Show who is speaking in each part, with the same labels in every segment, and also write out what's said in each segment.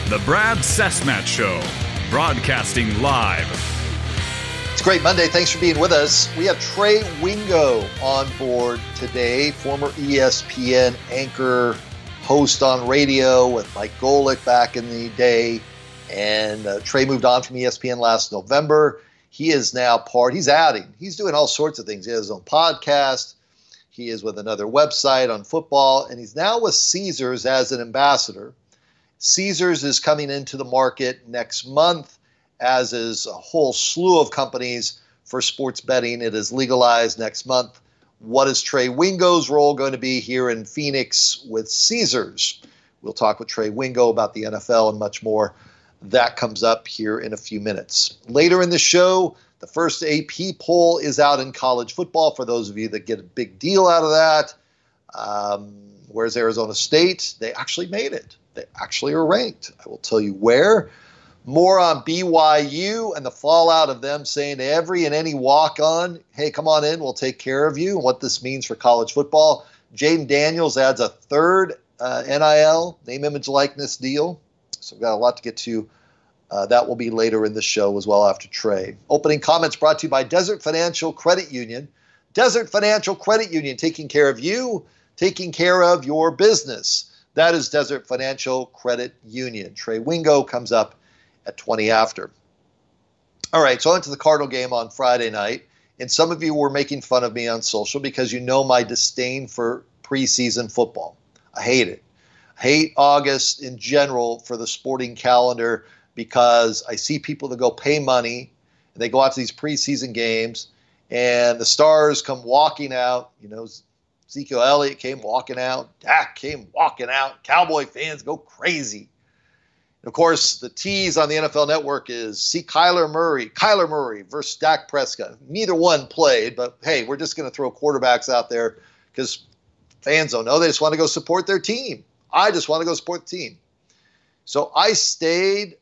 Speaker 1: The Brad Cessmat Show, broadcasting live.
Speaker 2: It's a great Monday. Thanks for being with us. We have Trey Wingo on board today, former ESPN anchor, host on radio with Mike Golick back in the day. And Trey moved on from ESPN last November. He is now he's doing all sorts of things. He has his own podcast. He is with another website on football. And he's now with Caesars as an ambassador. Caesars is coming into the market next month, as is a whole slew of companies for sports betting. It is legalized next month. What is Trey Wingo's role going to be here in Phoenix with Caesars? We'll talk with Trey Wingo about the NFL and much more. That comes up here in a few minutes. Later in the show, the first AP poll is out in college football for those of you that get a big deal out of that. Where's Arizona State? They actually made it. They actually are ranked. I will tell you where. More on BYU and the fallout of them saying to every and any walk-on, hey, come on in, we'll take care of you, and what this means for college football. Jaden Daniels adds a third NIL, name, image, likeness deal. So we've got a lot to get to. That will be later in the show as well after Trey. Opening comments brought to you by Desert Financial Credit Union. Desert Financial Credit Union, taking care of you, taking care of your business. That is Desert Financial Credit Union. Trey Wingo comes up at 20 after. All right, so I went to the Cardinal game on Friday night, and some of you were making fun of me on social because you know my disdain for preseason football. I hate it. I hate August in general for the sporting calendar because I see people that go pay money, and they go out to these preseason games, and the stars come walking out, Ezekiel Elliott came walking out. Dak came walking out. Cowboy fans go crazy. And of course, the tease on the NFL Network is see Kyler Murray versus Dak Prescott. Neither one played, but hey, we're just going to throw quarterbacks out there because fans don't know. They just want to go support their team. I just want to go support the team. So I stayed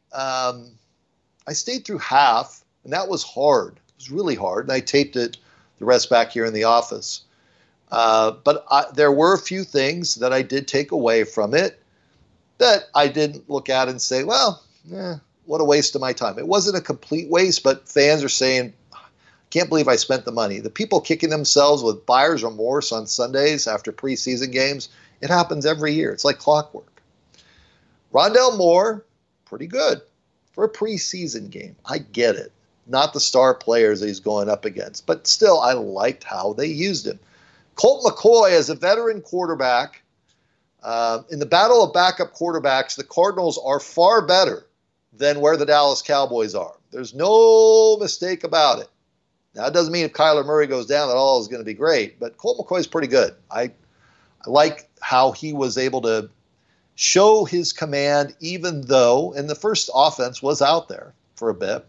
Speaker 2: through half, and that was hard. It was really hard, and I taped it the rest back here in the office. But there were a few things that I did take away from it that I didn't look at and say, well, what a waste of my time. It wasn't a complete waste, but fans are saying, can't believe I spent the money. The people kicking themselves with buyer's remorse on Sundays after preseason games, it happens every year. It's like clockwork. Rondale Moore, pretty good for a preseason game. I get it. Not the star players that he's going up against, but still, I liked how they used him. Colt McCoy, as a veteran quarterback, in the battle of backup quarterbacks, the Cardinals are far better than where the Dallas Cowboys are. There's no mistake about it. Now, it doesn't mean if Kyler Murray goes down that all is going to be great, but Colt McCoy is pretty good. I like how he was able to show his command, even though, and the first offense was out there for a bit,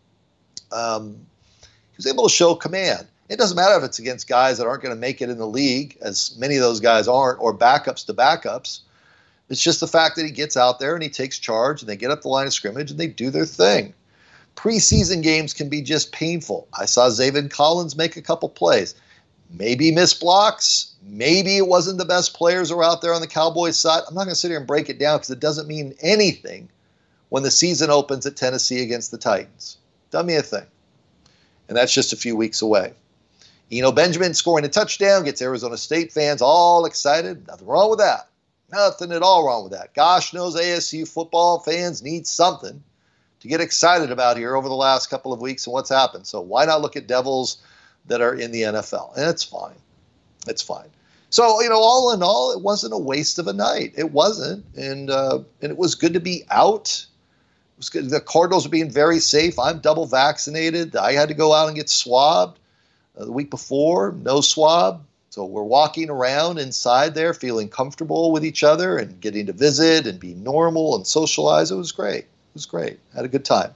Speaker 2: he was able to show command. It doesn't matter if it's against guys that aren't going to make it in the league, as many of those guys aren't, or backups to backups. It's just the fact that he gets out there and he takes charge and they get up the line of scrimmage and they do their thing. Preseason games can be just painful. I saw Zaven Collins make a couple plays. Maybe missed blocks. Maybe it wasn't the best players who are out there on the Cowboys side. I'm not going to sit here and break it down because it doesn't mean anything when the season opens at Tennessee against the Titans. Doesn't mean a thing. And that's just a few weeks away. Eno Benjamin scoring a touchdown gets Arizona State fans all excited. Nothing wrong with that. Nothing at all wrong with that. Gosh knows ASU football fans need something to get excited about here over the last couple of weeks and what's happened. So why not look at Devils that are in the NFL? And it's fine. It's fine. So, all in all, it wasn't a waste of a night. It wasn't. And it was good to be out. It was good. The Cardinals are being very safe. I'm double vaccinated. I had to go out and get swabbed. The week before, no swab. So we're walking around inside there feeling comfortable with each other and getting to visit and be normal and socialize. It was great. It was great. Had a good time.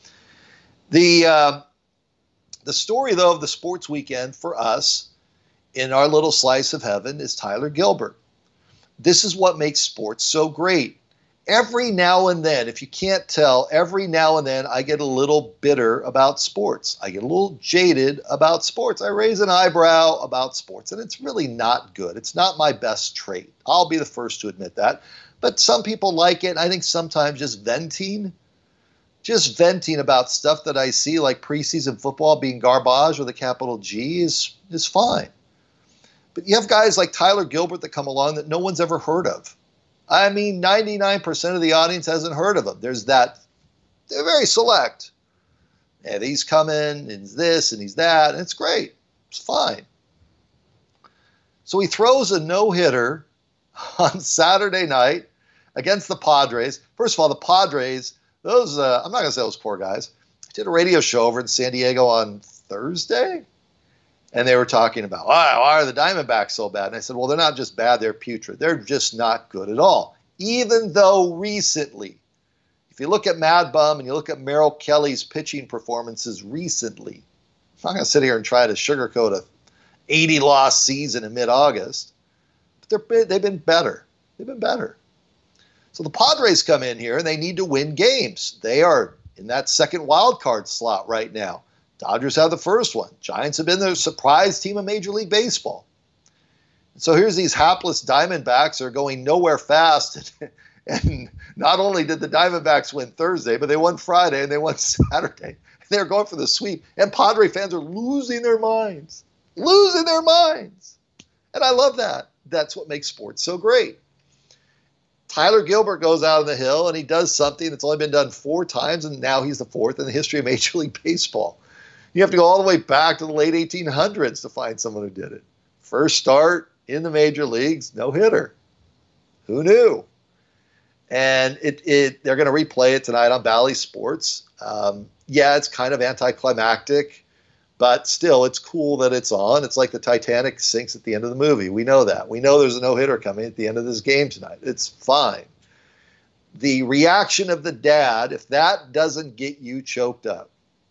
Speaker 2: The story, though, of the sports weekend for us in our little slice of heaven is Tyler Gilbert. This is what makes sports so great. Every now and then, if you can't tell, every now and then I get a little bitter about sports. I get a little jaded about sports. I raise an eyebrow about sports, and it's really not good. It's not my best trait. I'll be the first to admit that. But some people like it. I think sometimes just venting about stuff that I see, like preseason football being garbage with a capital G, is fine. But you have guys like Tyler Gilbert that come along that no one's ever heard of. I mean, 99% of the audience hasn't heard of them. There's that. They're very select. And he's coming, and he's this, and he's that, and it's great. It's fine. So he throws a no-hitter on Saturday night against the Padres. First of all, the Padres, those, I'm not going to say those poor guys. I did a radio show over in San Diego on Thursday. And they were talking about, why are the Diamondbacks so bad? And I said, well, they're not just bad, they're putrid. They're just not good at all. Even though recently, if you look at Mad Bum and you look at Merrill Kelly's pitching performances recently, I'm not going to sit here and try to sugarcoat a 80-loss season in mid-August, but they've been better. They've been better. So the Padres come in here and they need to win games. They are in that second wild card slot right now. Dodgers have the first one. Giants have been the surprise team of Major League Baseball. And so here's these hapless Diamondbacks that are going nowhere fast. And not only did the Diamondbacks win Thursday, but they won Friday and they won Saturday. They're going for the sweep. And Padre fans are losing their minds. Losing their minds. And I love that. That's what makes sports so great. Tyler Gilbert goes out on the hill and he does something that's only been done 4 times, and now he's the 4th in the history of Major League Baseball. You have to go all the way back to the late 1800s to find someone who did it. First start in the major leagues, no hitter. Who knew? And they're going to replay it tonight on Bally Sports. Yeah, it's kind of anticlimactic, but still, it's cool that it's on. It's like the Titanic sinks at the end of the movie. We know that. We know there's a no-hitter coming at the end of this game tonight. It's fine. The reaction of the dad, if that doesn't get you choked up,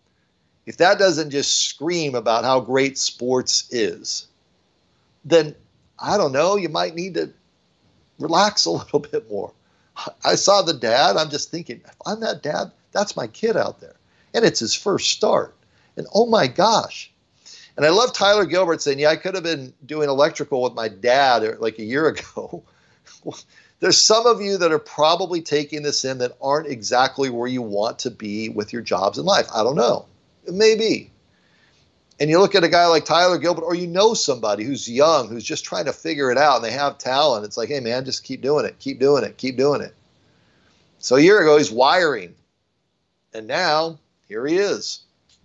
Speaker 2: if that doesn't just scream about how great sports is, then, I don't know, you might need to relax a little bit more. I saw the dad. I'm just thinking, if I'm that dad, that's my kid out there. And it's his first start. And oh my gosh. And I love Tyler Gilbert saying, yeah, I could have been doing electrical with my dad like a year ago. There's some of you that are probably taking this in that aren't exactly where you want to be with your jobs in life. I don't know. It may be. And you look at a guy like Tyler Gilbert, or you know somebody who's young, who's just trying to figure it out, and they have talent. It's like, hey, man, just keep doing it, keep doing it, keep doing it. So a year ago, he's wiring. And now, here he is,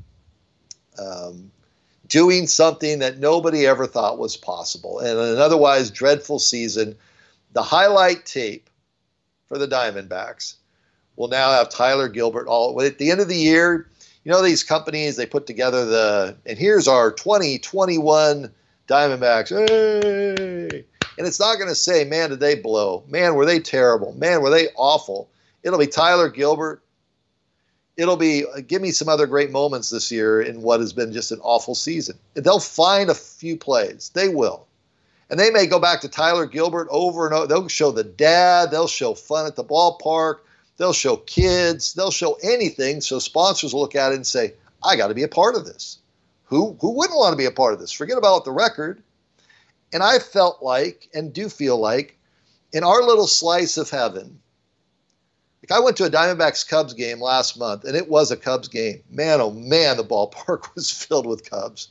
Speaker 2: doing something that nobody ever thought was possible. And in an otherwise dreadful season, the highlight tape for the Diamondbacks will now have Tyler Gilbert at the end of the year. You know, these companies, they put together and here's our 2021 Diamondbacks. Hey! And it's not going to say, man, did they blow? Man, were they terrible? Man, were they awful? It'll be Tyler Gilbert. It'll be, give me some other great moments this year in what has been just an awful season. And they'll find a few plays. They will. And they may go back to Tyler Gilbert over and over. They'll show the dad. They'll show fun at the ballpark. They'll show kids. They'll show anything. So sponsors will look at it and say, I got to be a part of this. Who wouldn't want to be a part of this? Forget about the record. And I felt like, and do feel like, in our little slice of heaven, like I went to a Diamondbacks-Cubs game last month, and it was a Cubs game. Man, oh man, the ballpark was filled with Cubs.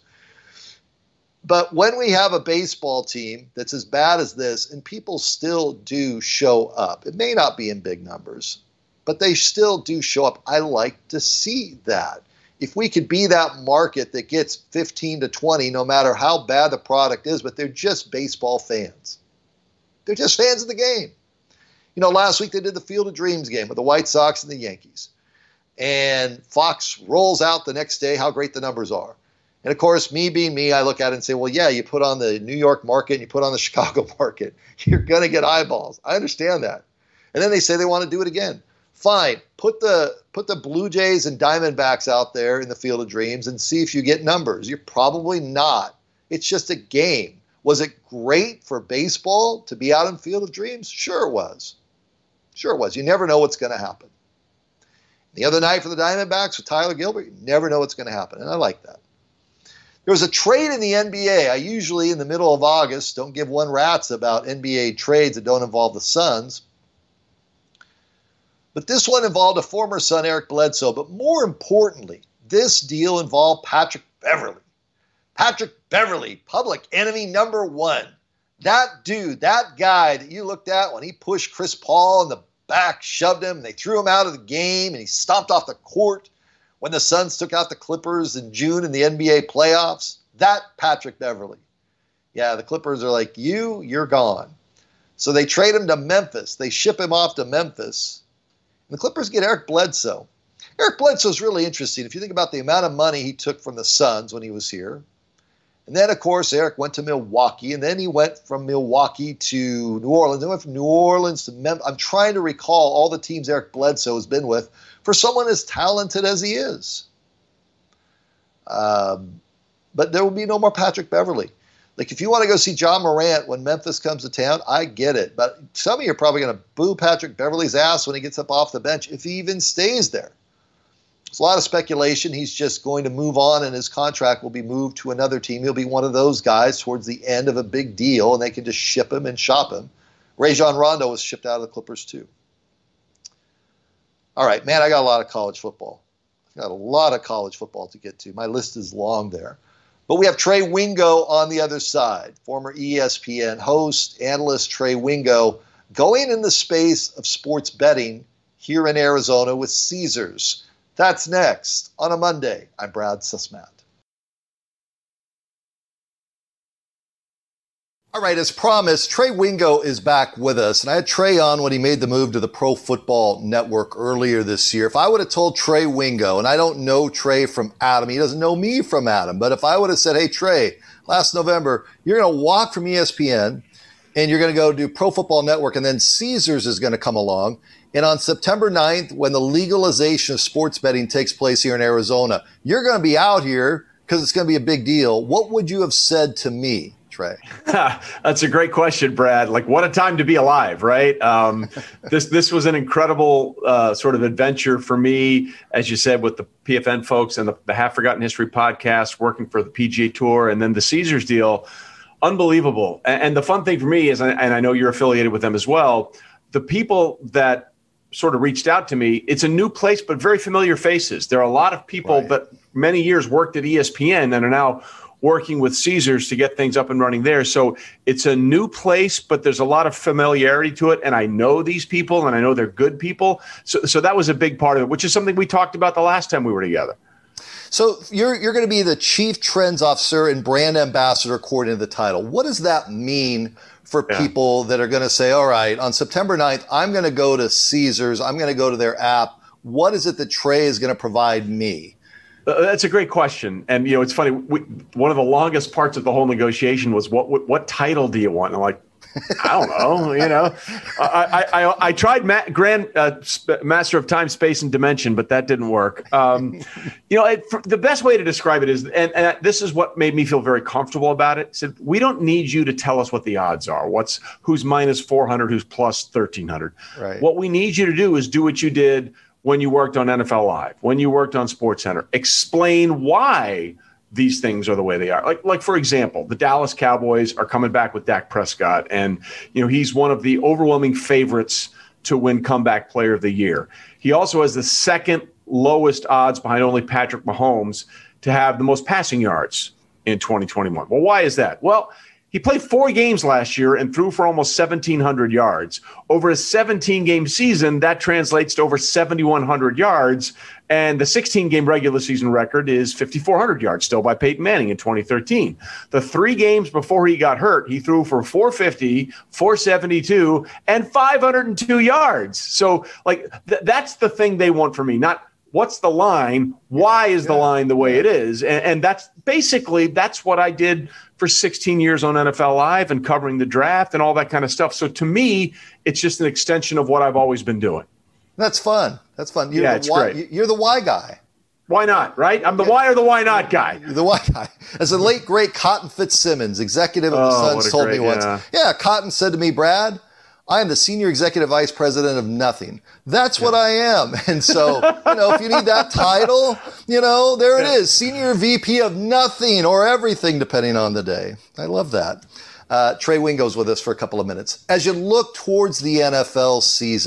Speaker 2: But when we have a baseball team that's as bad as this, and people still do show up, it may not be in big numbers, but they still do show up. I like to see that. If we could be that market that gets 15 to 20, no matter how bad the product is, but they're just baseball fans. They're just fans of the game. You know, last week they did the Field of Dreams game with the White Sox and the Yankees. And Fox rolls out the next day how great the numbers are. And, of course, me being me, I look at it and say, well, yeah, you put on the New York market and you put on the Chicago market. You're going to get eyeballs. I understand that. And then they say they want to do it again. Fine. Put the Blue Jays and Diamondbacks out there in the Field of Dreams and see if you get numbers. You're probably not. It's just a game. Was it great for baseball to be out in Field of Dreams? Sure it was. Sure it was. You never know what's going to happen. The other night for the Diamondbacks with Tyler Gilbert, you never know what's going to happen. And I like that. There was a trade in the NBA. I usually, in the middle of August, don't give one rat's about NBA trades that don't involve the Suns. But this one involved a former son, Eric Bledsoe. But more importantly, this deal involved Patrick Beverley. Patrick Beverley, public enemy number one. That dude, that guy that you looked at when he pushed Chris Paul in the back, shoved him, and they threw him out of the game, and he stomped off the court when the Suns took out the Clippers in June in the NBA playoffs. That Patrick Beverley. Yeah, the Clippers are like, you're gone. So they trade him to Memphis. They ship him off to Memphis. And the Clippers get Eric Bledsoe. Eric Bledsoe is really interesting. If you think about the amount of money he took from the Suns when he was here. And then, of course, Eric went to Milwaukee, and then he went from Milwaukee to New Orleans. He went from New Orleans to Memphis. I'm trying to recall all the teams Eric Bledsoe has been with for someone as talented as he is. But there will be no more Patrick Beverley. Like, if you want to go see Ja Morant when Memphis comes to town, I get it. But some of you are probably going to boo Patrick Beverley's ass when he gets up off the bench, if he even stays there. There's a lot of speculation. He's just going to move on, and his contract will be moved to another team. He'll be one of those guys towards the end of a big deal, and they can just ship him and shop him. Rajon Rondo was shipped out of the Clippers, too. All right, man, I got a lot of college football. I got a lot of college football to get to. My list is long there. But we have Trey Wingo on the other side, former ESPN host, analyst Trey Wingo, going in the space of sports betting here in Arizona with Caesars. That's next on a Monday. I'm Brad Sussman. All right, as promised, Trey Wingo is back with us. And I had Trey on when he made the move to the Pro Football Network earlier this year. If I would have told Trey Wingo, and I don't know Trey from Adam, he doesn't know me from Adam, but if I would have said, hey, Trey, last November, you're going to walk from ESPN and you're going to go do Pro Football Network, and then Caesars is going to come along. And on September 9th, when the legalization of sports betting takes place here in Arizona, you're going to be out here because it's going to be a big deal. What would you have said to me, Trey?
Speaker 3: That's a great question, Brad. Like, what a time to be alive, right? This was an incredible sort of adventure for me, as you said, with the PFN folks and the Half Forgotten History podcast, working for the PGA Tour, and then the Caesars deal. Unbelievable. And the fun thing for me is, and I know you're affiliated with them as well, the people that sort of reached out to me, it's a new place, but very familiar faces. There are a lot of people that many years worked at ESPN and are now working with Caesars to get things up and running there. So it's a new place, but there's a lot of familiarity to it. And I know these people, and I know they're good people. So that was a big part of it, which is something we talked about the last time we were together.
Speaker 2: So you're going to be the Chief Trends Officer and Brand Ambassador according to the title. What does that mean for people that are going to say, all right, on September 9th, I'm going to go to Caesars, I'm going to go to their app. What is it that Trey is going to provide me?
Speaker 3: That's a great question. And, it's funny. One of the longest parts of the whole negotiation was what title do you want? And I'm like, I don't know. I tried Master of Time, Space, and Dimension, but that didn't work. The best way to describe it is, and this is what made me feel very comfortable about it. Said, we don't need you to tell us what the odds are. Who's minus 400, who's plus 1,300. Right. What we need you to do is do what you did when you worked on NFL Live, when you worked on SportsCenter. Explain why these things are the way they are. Like for example, the Dallas Cowboys are coming back with Dak Prescott, and he's one of the overwhelming favorites to win Comeback Player of the Year. He also has the second lowest odds behind only Patrick Mahomes to have the most passing yards in 2021. Well, why is that? Well, he played 4 games last year and threw for almost 1,700 yards. Over a 17-game season, that translates to over 7,100 yards. And the 16-game regular season record is 5,400 yards, still by Peyton Manning in 2013. The 3 games before he got hurt, he threw for 450, 472, and 502 yards. So, that's the thing they want from me, not what's the line, why is the line the way it is. And that's what I did for 16 years on NFL Live and covering the draft and all that kind of stuff. So to me, it's just an extension of what I've always been doing.
Speaker 2: That's fun. It's great. You're the why guy.
Speaker 3: Why not, right? I'm the why or the why not guy.
Speaker 2: You're the why guy. As the late, great Cotton Fitzsimmons, executive of the Suns, told me once. Yeah, Cotton said to me, Brad, I am the senior executive vice president of nothing. That's what I am. And so, if you need that title, there it is. Senior VP of nothing or everything, depending on the day. I love that. Trey Wingo's with us for a couple of minutes. As you look towards the NFL season,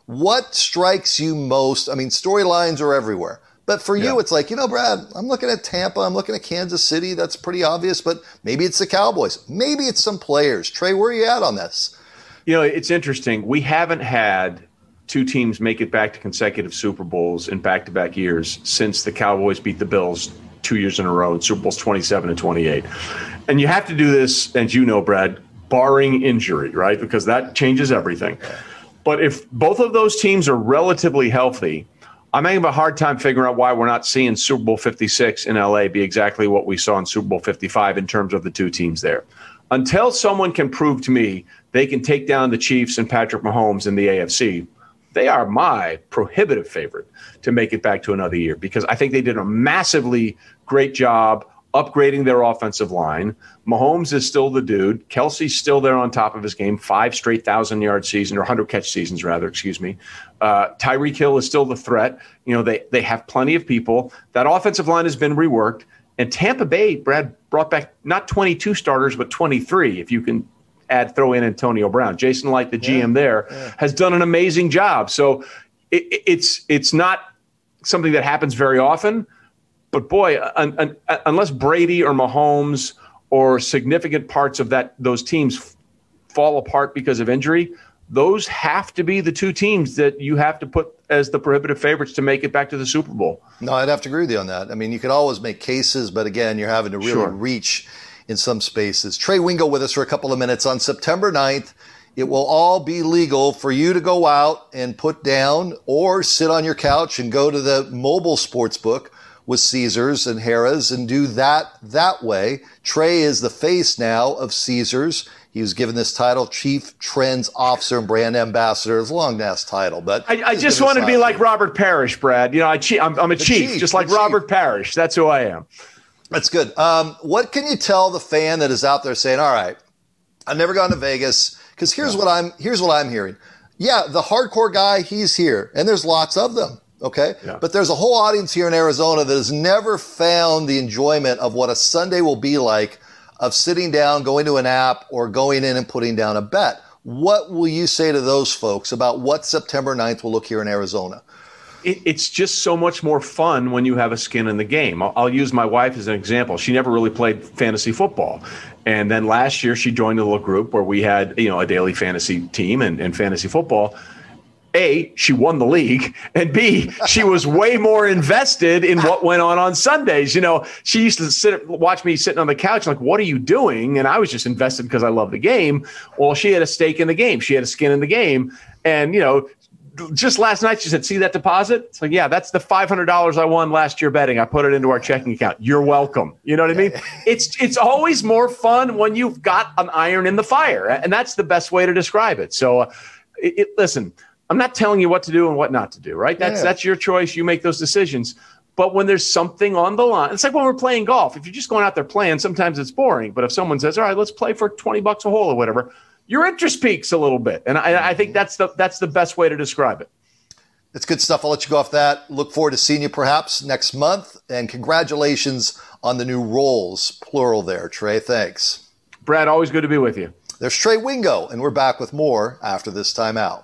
Speaker 2: What strikes you most? I mean, storylines are everywhere. But for you, it's like, Brad, I'm looking at Tampa. I'm looking at Kansas City. That's pretty obvious. But maybe it's the Cowboys. Maybe it's some players. Trey, where are you at on this?
Speaker 3: It's interesting. We haven't had two teams make it back to consecutive Super Bowls in back-to-back years since the Cowboys beat the Bills 2 years in a row in Super Bowls 27 and 28. And you have to do this, as you know, Brad, barring injury, right? Because that changes everything. But if both of those teams are relatively healthy, I'm having a hard time figuring out why we're not seeing Super Bowl 56 in LA be exactly what we saw in Super Bowl 55 in terms of the two teams there. Until someone can prove to me they can take down the Chiefs and Patrick Mahomes in the AFC, they are my prohibitive favorite to make it back to another year, because I think they did a massively great job upgrading their offensive line. Mahomes is still the dude. Kelsey's still there on top of his game, 5 straight 1,000-yard seasons, or 100-catch seasons, rather, excuse me. Tyreek Hill is still the threat. They have plenty of people. That offensive line has been reworked. And Tampa Bay, Brad, brought back not 22 starters, but 23, if you can throw in Antonio Brown. Jason Light, the GM has done an amazing job. So it's not something that happens very often. But boy, unless Brady or Mahomes or significant parts of those teams fall apart because of injury, those have to be the two teams that you have to put as the prohibitive favorites to make it back to the Super Bowl.
Speaker 2: No, I'd have to agree with you on that. I mean, you could always make cases, but again, you're having to really reach in some spaces. Trey Wingo with us for a couple of minutes. On September 9th, it will all be legal for you to go out and put down or sit on your couch and go to the mobile sports book with Caesars and Harrah's and do that way. Trey is the face now of Caesars. He was given this title, Chief Trends Officer and Brand Ambassador. It's a long-ass title, but
Speaker 3: I just wanted to be like Robert Parrish, Brad. I'm a chief, just like Robert Parrish. That's who I am.
Speaker 2: That's good. What can you tell the fan that is out there saying, all right, I've never gone to Vegas? Because here's what I'm hearing. Yeah, the hardcore guy, he's here, and there's lots of them. Okay. Yeah. But there's a whole audience here in Arizona that has never found the enjoyment of what a Sunday will be like, of sitting down, going to an app, or going in and putting down a bet. What will you say to those folks about what September 9th will look here in Arizona?
Speaker 3: It's just so much more fun when you have a skin in the game. I'll use my wife as an example. She never really played fantasy football. And then last year she joined a little group where we had, a daily fantasy team and fantasy football. A, she won the league, and B, she was way more invested in what went on Sundays. She used to watch me sitting on the couch like, what are you doing? And I was just invested because I love the game. Well, she had a stake in the game. She had a skin in the game. And, just last night she said, see that deposit? It's like, yeah, that's the $500 I won last year betting. I put it into our checking account. You're welcome. You know what I mean? It's always more fun when you've got an iron in the fire. And that's the best way to describe it. So listen, I'm not telling you what to do and what not to do, right? That's your choice. You make those decisions. But when there's something on the line, it's like when we're playing golf. If you're just going out there playing, sometimes it's boring. But if someone says, all right, let's play for $20 a hole or whatever, your interest peaks a little bit. And I think that's the best way to describe it.
Speaker 2: It's good stuff. I'll let you go off that. Look forward to seeing you perhaps next month. And congratulations on the new roles, plural there, Trey. Thanks.
Speaker 3: Brad, always good to be with you.
Speaker 2: There's Trey Wingo, and we're back with more after this timeout.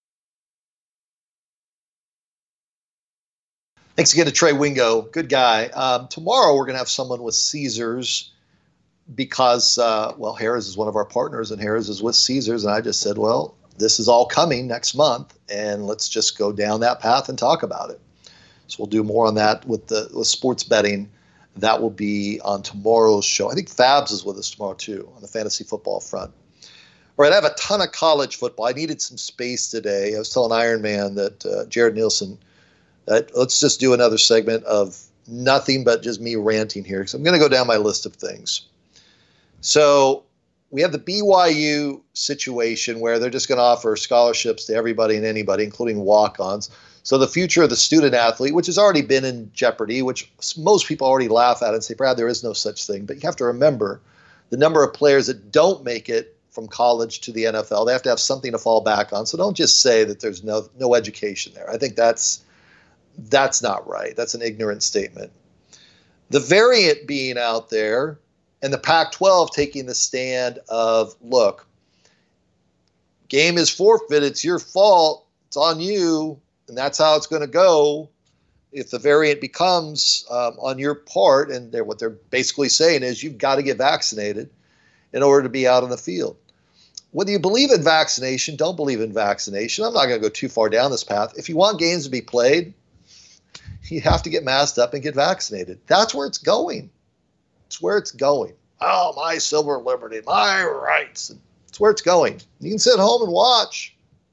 Speaker 2: Thanks again to Trey Wingo. Good guy. Tomorrow we're going to have someone with Caesars because, Harrah's is one of our partners, and Harrah's is with Caesars. And I just said, well, this is all coming next month, and let's just go down that path and talk about it. So we'll do more on that with sports betting. That will be on tomorrow's show. I think Fabs is with us tomorrow, too, on the fantasy football front. All right, I have a ton of college football. I needed some space today. I was telling Iron Man that Jared Nielsen, let's just do another segment of nothing but just me ranting here, because I'm going to go down my list of things. So we have the BYU situation where they're just going to offer scholarships to everybody and anybody, including walk-ons. So the future of the student athlete, which has already been in jeopardy, which most people already laugh at and say, Brad, there is no such thing. But you have to remember the number of players that don't make it from college to the NFL. They have to have something to fall back on. So don't just say that there's no education there. I think that's not right. That's an ignorant statement. The variant being out there and the Pac-12 taking the stand of, look, game is forfeit, it's your fault, It's on you, and that's how it's going to go if the variant becomes on your part. And what they're basically saying is you've got to get vaccinated in order to be out on the field. Whether you believe in vaccination, don't believe in vaccination, I'm not going to go too far down this path. If you want games to be played, you have to get masked up and get vaccinated. That's where it's going. It's where it's going. Oh, my civil liberty, my rights. It's where it's going. You can sit home and watch.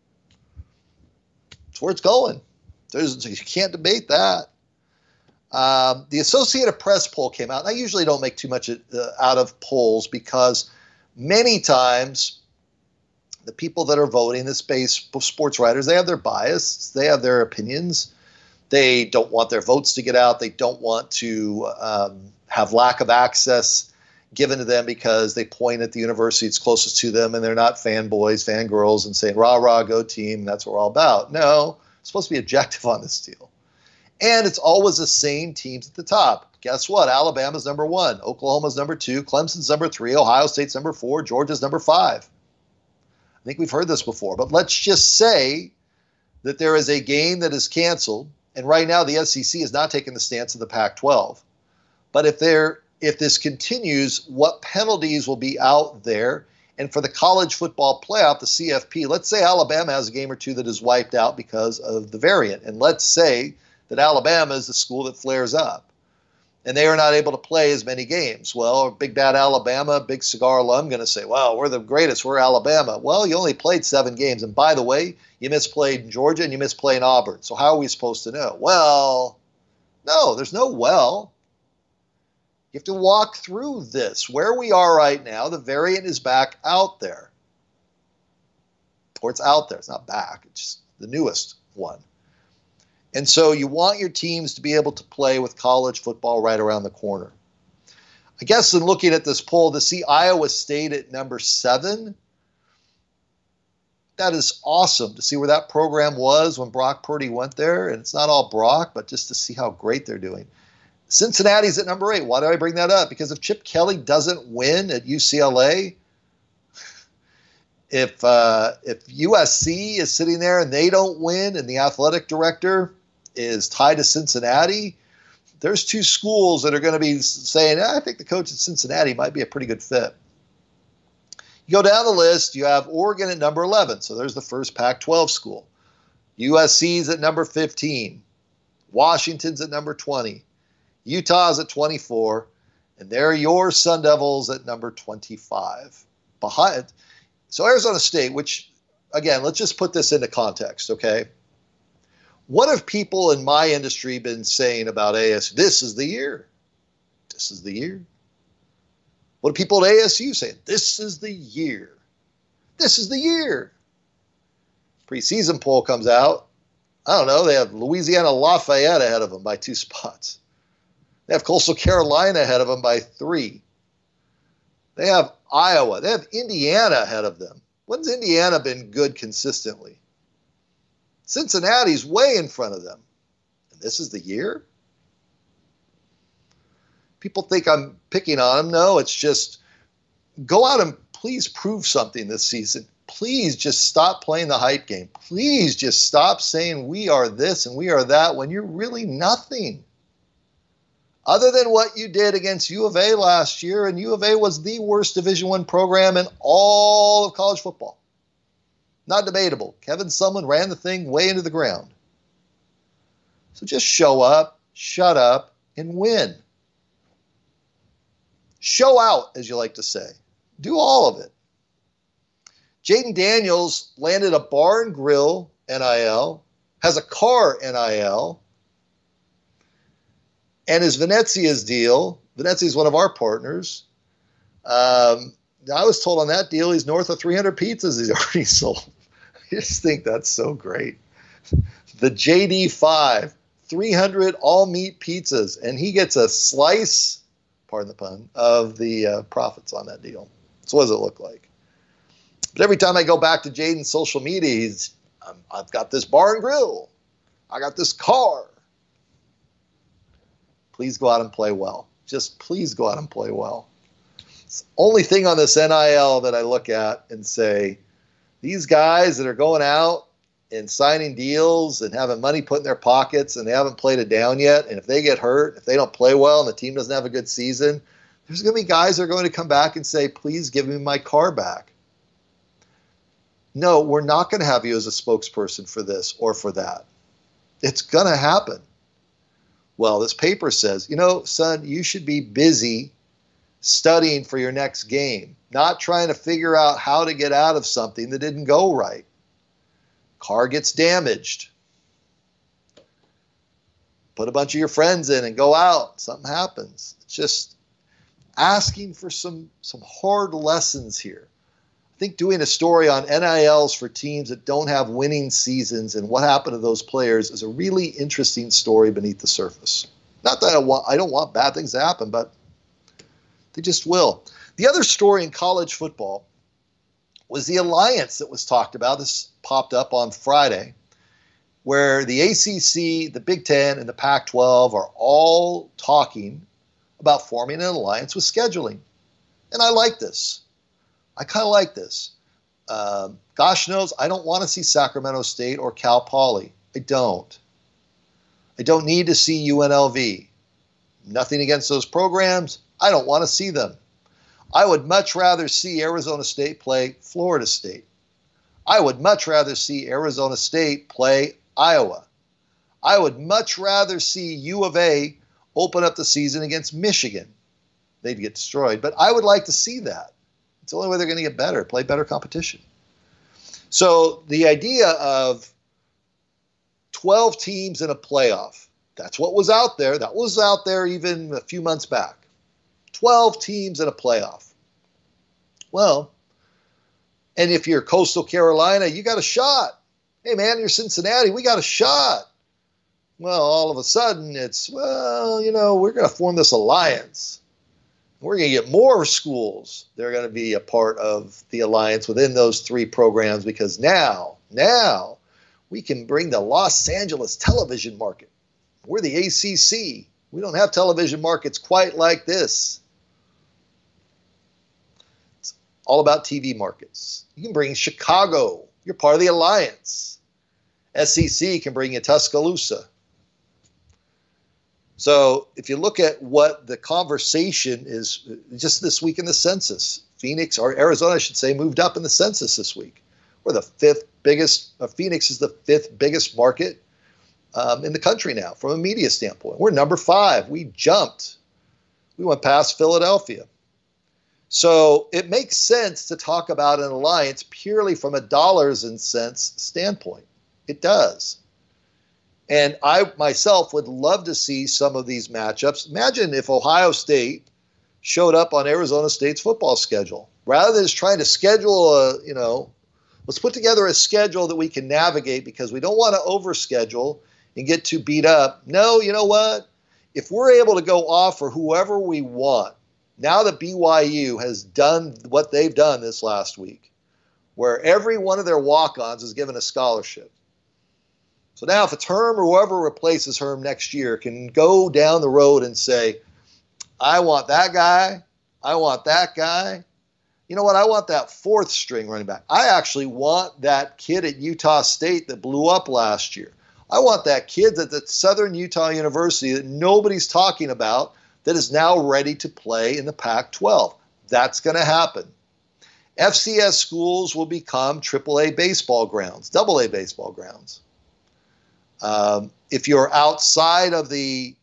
Speaker 2: It's where it's going. You can't debate that. The Associated Press poll came out. And I usually don't make too much out of polls because many times the people that are voting, the sports writers, they have their bias. They have their opinions. They don't want their votes to get out. They don't want to have lack of access given to them because they point at the university that's closest to them and they're not fanboys, fangirls, and saying, rah, rah, go team, that's what we're all about. No, it's supposed to be objective on this deal. And it's always the same teams at the top. Guess what? Alabama's number 1. Oklahoma's number 2. Clemson's number 3. Ohio State's number 4. Georgia's number 5. I think we've heard this before. But let's just say that there is a game that is canceled. And right now the SEC is not taking the stance of the Pac-12. But if this continues, what penalties will be out there? And for the college football playoff, the CFP, let's say Alabama has a game or two that is wiped out because of the variant. And let's say that Alabama is the school that flares up. And they are not able to play as many games. Well, big bad Alabama, big cigar alum, going to say, well, we're the greatest, we're Alabama. Well, you only played 7 games. And by the way, you misplayed in Georgia and you misplayed in Auburn. So how are we supposed to know? Well, no, there's no well. You have to walk through this. Where we are right now, the variant is back out there. Or it's out there. It's not back. It's just the newest one. And so you want your teams to be able to play with college football right around the corner. I guess in looking at this poll, to see Iowa State at number 7, that is awesome to see where that program was when Brock Purdy went there. And it's not all Brock, but just to see how great they're doing. Cincinnati's at number 8. Why do I bring that up? Because if Chip Kelly doesn't win at UCLA, if USC is sitting there and they don't win and the athletic director is tied to Cincinnati, there's 2 schools that are going to be saying, I think the coach at Cincinnati might be a pretty good fit. You go down the list, you have Oregon at number 11. So there's the first Pac-12 school. USC's at number 15. Washington's at number 20. Utah's at 24. And there are your Sun Devils at number 25. Behind. So Arizona State, which, again, let's just put this into context, okay? What have people in my industry been saying about ASU? This is the year. This is the year. What are people at ASU saying? This is the year. This is the year. Preseason poll comes out. I don't know. They have Louisiana Lafayette ahead of them by 2 spots. They have Coastal Carolina ahead of them by 3. They have Iowa. They have Indiana ahead of them. When's Indiana been good consistently? Cincinnati's way in front of them. And this is the year? People think I'm picking on them. No, it's just go out and please prove something this season. Please just stop playing the hype game. Please just stop saying we are this and we are that when you're really nothing. Other than what you did against U of A last year, and U of A was the worst Division I program in all of college football. Not debatable. Kevin Sumlin ran the thing way into the ground. So just show up, shut up, and win. Show out, as you like to say. Do all of it. Jaden Daniels landed a bar and grill NIL, has a car NIL, and his Venezia's deal, Venezia is one of our partners. I was told on that deal he's north of 300 pizzas he's already sold. I just think that's so great. The JD5, 300 all-meat pizzas, and he gets a slice, pardon the pun, of the profits on that deal. So what does it look like? But every time I go back to Jaden's social media, I've got this bar and grill. I got this car. Please go out and play well. Just please go out and play well. It's the only thing on this NIL that I look at and say, these guys that are going out and signing deals and having money put in their pockets, and they haven't played it down yet. And if they get hurt, if they don't play well and the team doesn't have a good season, there's going to be guys that are going to come back and say, please give me my car back. No, we're not going to have you as a spokesperson for this or for that. It's going to happen. Well, this paper says, son, you should be busy studying for your next game, not trying to figure out how to get out of something that didn't go right. Car gets damaged. Put a bunch of your friends in and go out. Something happens. It's just asking for some hard lessons here. I think doing a story on NILs for teams that don't have winning seasons and what happened to those players is a really interesting story beneath the surface. Not that I don't want bad things to happen, but they just will. The other story in college football was the alliance that was talked about. This popped up on Friday, where the ACC, the Big Ten, and the Pac-12 are all talking about forming an alliance with scheduling. And I like this. I kind of like this. Gosh knows I don't want to see Sacramento State or Cal Poly. I don't. I don't need to see UNLV. Nothing against those programs. I don't want to see them. I would much rather see Arizona State play Florida State. I would much rather see Arizona State play Iowa. I would much rather see U of A open up the season against Michigan. They'd get destroyed, but I would like to see that. It's the only way they're going to get better, play better competition. So the idea of 12 teams in a playoff, that's what was out there. That was out there even a few months back. 12 teams in a playoff. Well, and if you're Coastal Carolina, you got a shot. Hey, man, you're Cincinnati, we got a shot. Well, all of a sudden it's, we're going to form this alliance. We're going to get more schools. They're going to be a part of the alliance within those three programs because now we can bring the Los Angeles television market. We're the ACC. We don't have television markets quite like this. It's all about TV markets. You can bring Chicago. You're part of the alliance. SEC can bring you Tuscaloosa. So if you look at what the conversation is just this week in the census, Phoenix, or Arizona, I should say, moved up in the census this week. We're the fifth biggest, Phoenix is the fifth biggest market in the country now from a media standpoint. We're number 5. We jumped. We went past Philadelphia. So it makes sense to talk about an alliance purely from a dollars and cents standpoint. It does. And I myself would love to see some of these matchups. Imagine if Ohio State showed up on Arizona State's football schedule. Rather than just trying to schedule let's put together a schedule that we can navigate because we don't want to overschedule and get too beat up. No, you know what? If we're able to go offer whoever we want, now that BYU has done what they've done this last week, where every one of their walk-ons is given a scholarship. So now if it's Herm or whoever replaces Herm next year can go down the road and say, I want that guy, I want that guy. You know what? I want that 4th string running back. I actually want that kid at Utah State that blew up last year. I want that kid at the Southern Utah University that nobody's talking about that is now ready to play in the Pac-12. That's going to happen. FCS schools will become AAA baseball grounds, AA baseball grounds. If you're outside of the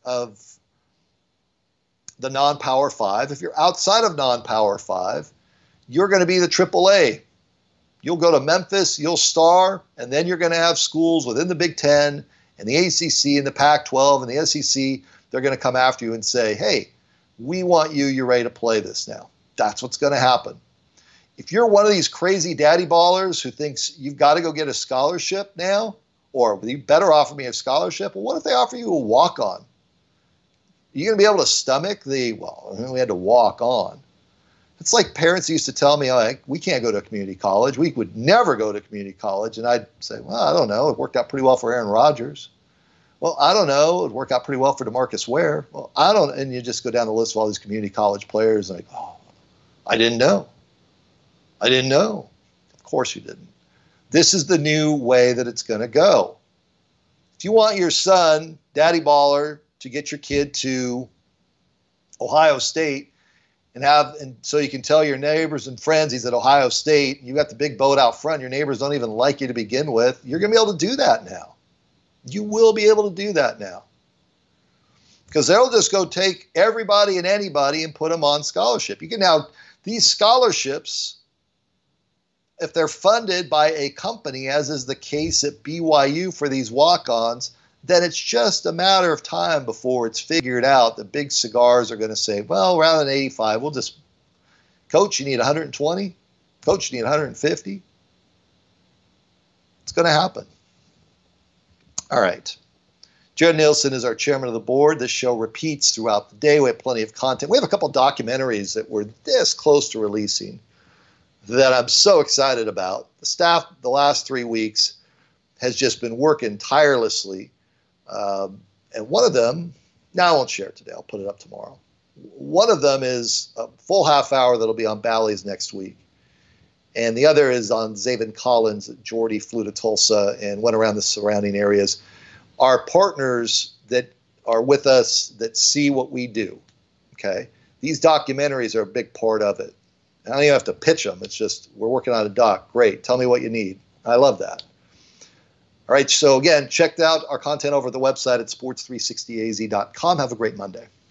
Speaker 2: non-Power 5, if you're outside of non-Power 5, you're going to be the AAA. You'll go to Memphis, you'll star, and then you're going to have schools within the Big Ten and the ACC and the Pac-12 and the SEC. They're going to come after you and say, hey, we want you. You're ready to play this now. That's what's going to happen. If you're one of these crazy daddy ballers who thinks you've got to go get a scholarship now, or you better offer me a scholarship, well, what if they offer you a walk-on? Are you going to be able to stomach we had to walk on. It's like parents used to tell me, we can't go to a community college. We would never go to community college. And I'd say, well, I don't know. It worked out pretty well for Aaron Rodgers. Well, I don't know. It worked out pretty well for DeMarcus Ware. Well, I don't. And you just go down the list of all these community college players and I didn't know. I didn't know. Of course you didn't. This is the new way that it's going to go. If you want your son, Daddy Baller, to get your kid to Ohio State and so you can tell your neighbors and friends he's at Ohio State, you got the big boat out front, your neighbors don't even like you to begin with, you're going to be able to do that now. You will be able to do that now. Because they'll just go take everybody and anybody and put them on scholarship. You can now, these scholarships, if they're funded by a company, as is the case at BYU for these walk-ons, then it's just a matter of time before it's figured out. The big cigars are going to say, well, rather than 85, we'll just, Coach, you need 120? Coach, you need 150? It's going to happen. All right. Jared Nielsen is our chairman of the board. This show repeats throughout the day. We have plenty of content. We have a couple of documentaries that we're this close to releasing that I'm so excited about. The staff the last 3 weeks has just been working tirelessly. And one of them, now I won't share it today. I'll put it up tomorrow. One of them is a full half hour that'll be on Bally's next week. And the other is on Zaven Collins. Jordy flew to Tulsa and went around the surrounding areas. Our partners that are with us that see what we do, okay? These documentaries are a big part of it. I don't even have to pitch them. It's just, we're working on a doc. Great. Tell me what you need. I love that. All right. So again, check out our content over at the website at sports360az.com. Have a great Monday.